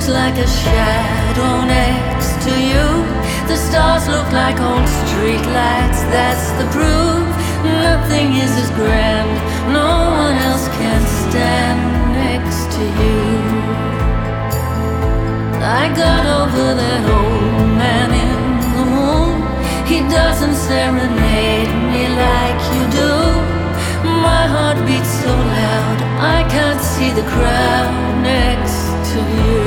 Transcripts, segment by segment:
looks like a shadow next to you. The stars look like old street lights, that's the proof. Nothing is as grand, no one else can stand next to you. I got over that old man in the moon. He doesn't serenade me like you do. My heart beats so loud, I can't see the crowd next to you.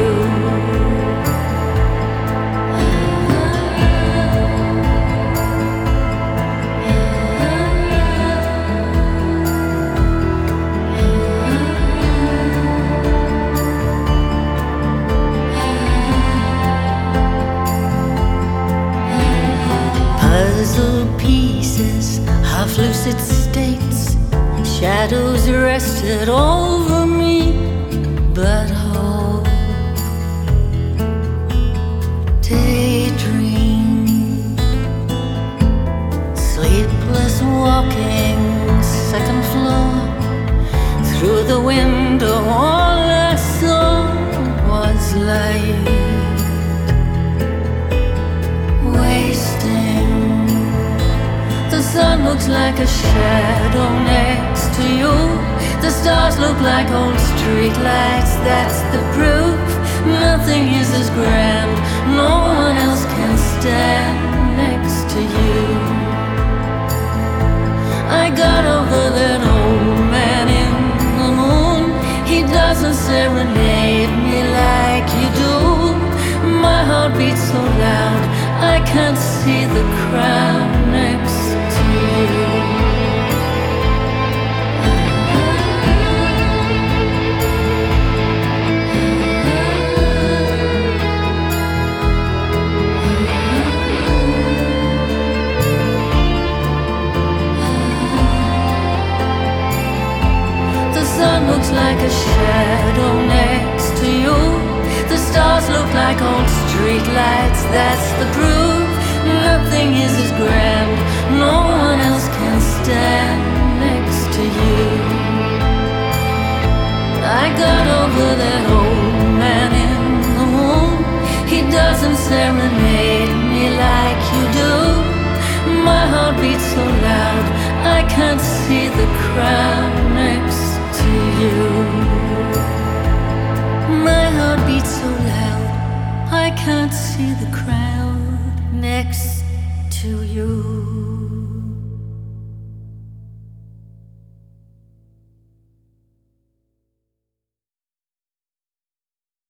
Puzzle pieces, half lucid states, shadows rested over me, but hope, daydream, sleepless walking, second floor, through the window all I saw was light, wasting. The sun looks like a shadow next to you. The stars look like old street lights, that's the proof. Nothing is as grand, no one else can stand next to you. I got over that old man in the moon. He doesn't serenade me like you do. My heart beats so loud, I can't see the crowd next to you. The sun looks like a shadow next to you. The stars look like old street lights, that's the proof. Nothing is as grand, no one else can stand next to you. I got over that old man in the moon. He doesn't serenade me like you do. My heart beats so loud, I can't see the crowd next to you. My heart beats so loud, I can't see the crowd next to you.